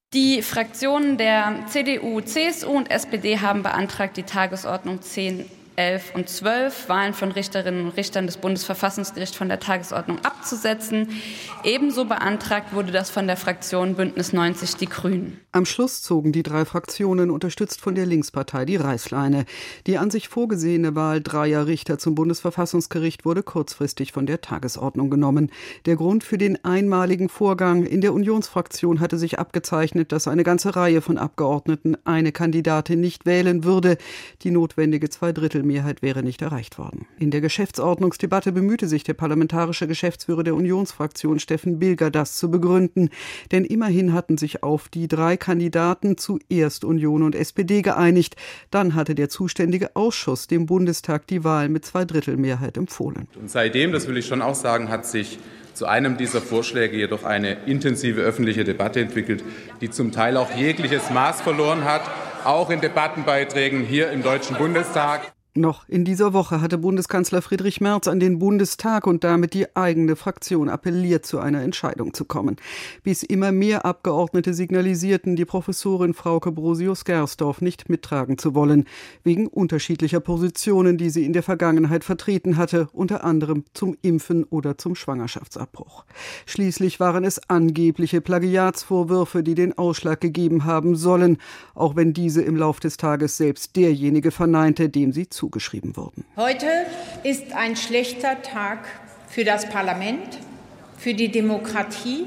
Die Fraktionen der CDU, CSU und SPD haben beantragt, die Tagesordnung 10, 11 und 12, Wahlen von Richterinnen und Richtern des Bundesverfassungsgerichts, von der Tagesordnung abzusetzen. Ebenso beantragt wurde das von der Fraktion Bündnis 90 Die Grünen. Am Schluss zogen die 3 Fraktionen, unterstützt von der Linkspartei, die Reißleine. Die an sich vorgesehene Wahl 3 Richter zum Bundesverfassungsgericht wurde kurzfristig von der Tagesordnung genommen. Der Grund für den einmaligen Vorgang: in der Unionsfraktion hatte sich abgezeichnet, dass eine ganze Reihe von Abgeordneten eine Kandidatin nicht wählen würde. Die notwendige Zweidrittelmehrheit wäre nicht erreicht worden. In der Geschäftsordnungsdebatte bemühte sich der parlamentarische Geschäftsführer der Unionsfraktion, Steffen Bilger, das zu begründen. Denn immerhin hatten sich auf die 3 Kandidaten zuerst Union und SPD geeinigt. Dann hatte der zuständige Ausschuss dem Bundestag die Wahl mit Zweidrittelmehrheit empfohlen. Und seitdem, das will ich schon auch sagen, hat sich zu einem dieser Vorschläge jedoch eine intensive öffentliche Debatte entwickelt, die zum Teil auch jegliches Maß verloren hat, auch in Debattenbeiträgen hier im Deutschen Bundestag. Noch in dieser Woche hatte Bundeskanzler Friedrich Merz an den Bundestag und damit die eigene Fraktion appelliert, zu einer Entscheidung zu kommen. Bis immer mehr Abgeordnete signalisierten, die Professorin Frauke Brosius-Gersdorf nicht mittragen zu wollen, wegen unterschiedlicher Positionen, die sie in der Vergangenheit vertreten hatte, unter anderem zum Impfen oder zum Schwangerschaftsabbruch. Schließlich waren es angebliche Plagiatsvorwürfe, die den Ausschlag gegeben haben sollen, auch wenn diese im Lauf des Tages selbst derjenige verneinte, dem sie zugeschrieben wurden. Heute ist ein schlechter Tag für das Parlament, für die Demokratie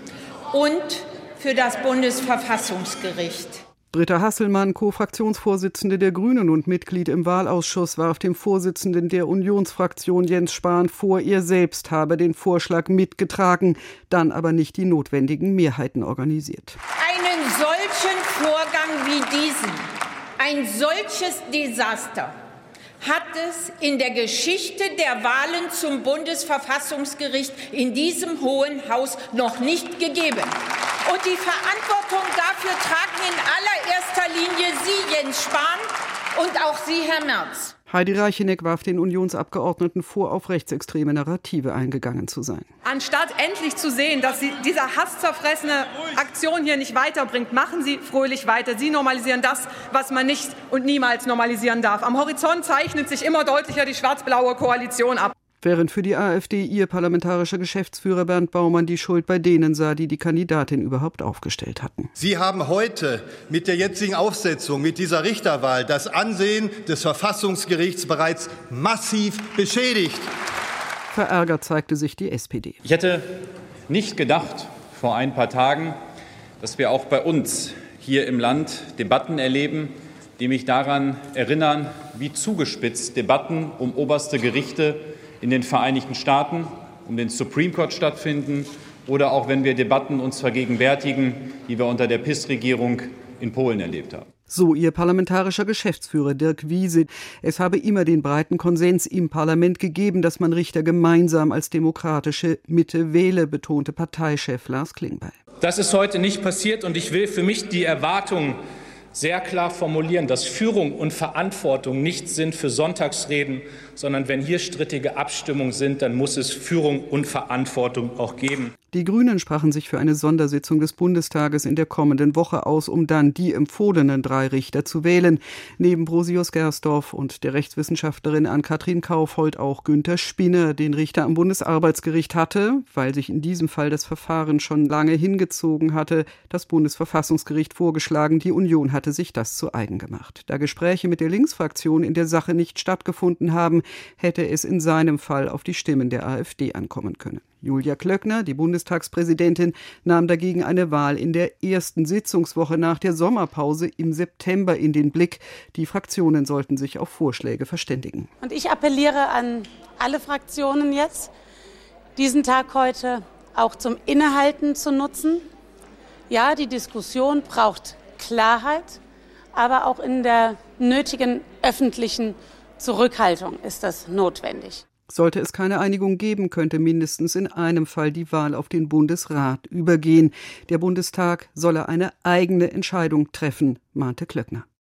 und für das Bundesverfassungsgericht. Britta Hasselmann, Co-Fraktionsvorsitzende der Grünen und Mitglied im Wahlausschuss, warf dem Vorsitzenden der Unionsfraktion Jens Spahn vor, er selbst habe den Vorschlag mitgetragen, dann aber nicht die notwendigen Mehrheiten organisiert. Einen solchen Vorgang wie diesen, ein solches Desaster hat es in der Geschichte der Wahlen zum Bundesverfassungsgericht in diesem Hohen Haus noch nicht gegeben. Und die Verantwortung dafür tragen in allererster Linie Sie, Jens Spahn, und auch Sie, Herr Merz. Heidi Reicheneck warf den Unionsabgeordneten vor, auf rechtsextreme Narrative eingegangen zu sein. Anstatt endlich zu sehen, dass Sie diese hasszerfressene Aktion hier nicht weiterbringt, machen Sie fröhlich weiter. Sie normalisieren das, was man nicht und niemals normalisieren darf. Am Horizont zeichnet sich immer deutlicher die schwarz-blaue Koalition ab. Während für die AfD ihr parlamentarischer Geschäftsführer Bernd Baumann die Schuld bei denen sah, die die Kandidatin überhaupt aufgestellt hatten. Sie haben heute mit der jetzigen Aufsetzung, mit dieser Richterwahl, das Ansehen des Verfassungsgerichts bereits massiv beschädigt. Verärgert zeigte sich die SPD. Ich hätte nicht gedacht vor ein paar Tagen, dass wir auch bei uns hier im Land Debatten erleben, die mich daran erinnern, wie zugespitzt Debatten um oberste Gerichte in den Vereinigten Staaten, um den Supreme Court stattfinden, oder auch wenn wir Debatten uns vergegenwärtigen, die wir unter der PiS-Regierung in Polen erlebt haben. So ihr parlamentarischer Geschäftsführer Dirk Wiese. Es habe immer den breiten Konsens im Parlament gegeben, dass man Richter gemeinsam als demokratische Mitte wähle, betonte Parteichef Lars Klingbeil. Das ist heute nicht passiert und ich will für mich die Erwartung sehr klar formulieren, dass Führung und Verantwortung nichts sind für Sonntagsreden, sondern wenn hier strittige Abstimmungen sind, dann muss es Führung und Verantwortung auch geben. Die Grünen sprachen sich für eine Sondersitzung des Bundestages in der kommenden Woche aus, um dann die empfohlenen 3 Richter zu wählen. Neben Brosius-Gersdorf und der Rechtswissenschaftlerin Ann-Kathrin Kaufhold auch Günther Spinner, den Richter am Bundesarbeitsgericht hatte, weil sich in diesem Fall das Verfahren schon lange hingezogen hatte, das Bundesverfassungsgericht vorgeschlagen. Die Union hatte sich das zu eigen gemacht. Da Gespräche mit der Linksfraktion in der Sache nicht stattgefunden haben, hätte es in seinem Fall auf die Stimmen der AfD ankommen können. Julia Klöckner, die Bundestagspräsidentin, nahm dagegen eine Wahl in der ersten Sitzungswoche nach der Sommerpause im September in den Blick. Die Fraktionen sollten sich auf Vorschläge verständigen. Und ich appelliere an alle Fraktionen jetzt, diesen Tag heute auch zum Innehalten zu nutzen. Ja, die Diskussion braucht Klarheit, aber auch in der nötigen öffentlichen Zurückhaltung ist das notwendig. Sollte es keine Einigung geben, könnte mindestens in einem Fall die Wahl auf den Bundesrat übergehen. Der Bundestag solle eine eigene Entscheidung treffen, mahnte Klöckner.